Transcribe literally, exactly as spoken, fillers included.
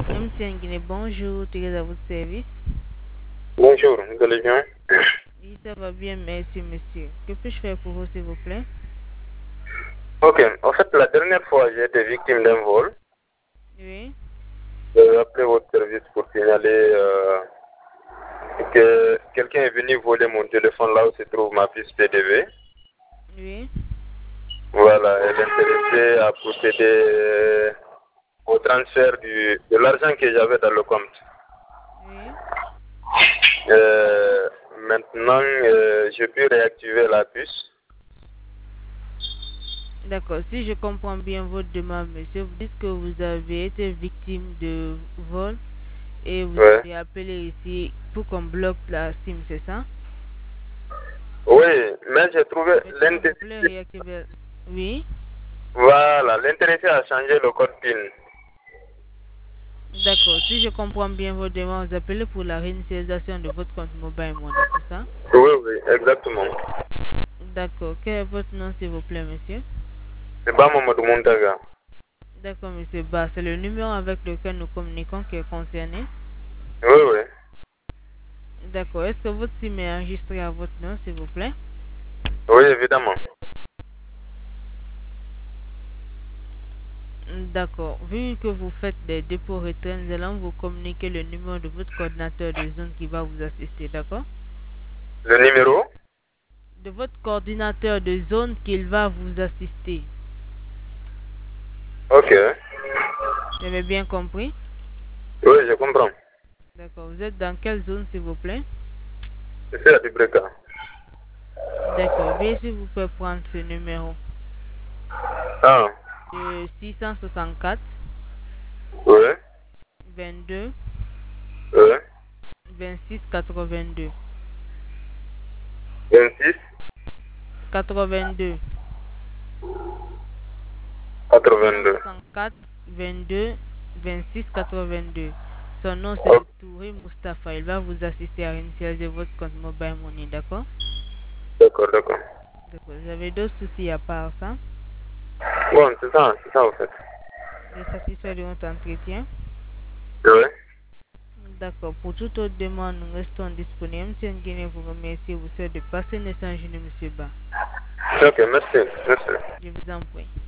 Monsieur Nguine, bonjour, tu es à votre service. Bonjour, vous allez bien? Oui, ça va bien, merci monsieur. Que puis-je faire pour vous, s'il vous plaît? Ok, en fait, la dernière fois, j'ai été victime d'un vol. Oui. J'ai appelé votre service pour signaler euh, que quelqu'un est venu voler mon téléphone là où se trouve ma puce P D V. Oui. Voilà, elle est intéressée à procéder au transfert du, de l'argent que j'avais dans le compte. Oui. Euh, maintenant, euh, je peux réactiver la puce. D'accord. Si je comprends bien votre demande, monsieur, vous dites que vous avez été victime de vol et vous Ouais. avez appelé ici pour qu'on bloque la SIM, c'est ça? Oui, mais j'ai trouvé Maintenant, vous voulez l'intéressé. réactiver. Oui. Voilà, l'intéressé a changé le code PIN. D'accord. Si je comprends bien votre demande, vous appelez pour la réinitialisation de votre compte Mobile Money, c'est ça? Oui, oui, exactement. D'accord. Quel est votre nom, s'il vous plaît, monsieur? C'est pas Mamadou Montaga. D'accord, monsieur Ba. C'est le numéro avec lequel nous communiquons qui est concerné. Oui, oui. D'accord. Est-ce que votre SIM est enregistré à votre nom, s'il vous plaît? Oui, évidemment. D'accord. Vu que vous faites des dépôts retraits, nous allons vous communiquer le numéro de votre coordinateur de zone qui va vous assister, d'accord? Le numéro? De votre coordinateur de zone qu'il va vous assister. Ok. Vous avez bien compris? Oui, je comprends. D'accord. Vous êtes dans quelle zone, s'il vous plaît? C'est la Bibreka. D'accord. Veuillez s'il vous plaît prendre ce numéro. Ah, De six cent soixante-quatre, oui, vingt-deux, oui. vingt-six, quatre-vingt-deux. vingt-six, quatre-vingt-deux. quatre-vingt-deux. six cent soixante-quatre, vingt-deux, vingt-six, quatre-vingt-deux. Son nom c'est Ok, Touré Mustapha. Il va vous assister à initialiser votre compte Mobile Money, d'accord? d'accord, d'accord. D'accord. Vous avez d'autres soucis à part ça? Bon, c'est ça, c'est ça en fait. Vous êtes satisfait de notre entretien? Oui. D'accord. Pour toute autre demande, nous restons disponibles. Monsieur Nguyen vous remercie. Vous souhaite de passer une excellente journée, monsieur Ba. Ok, merci, merci. Je vous en prie.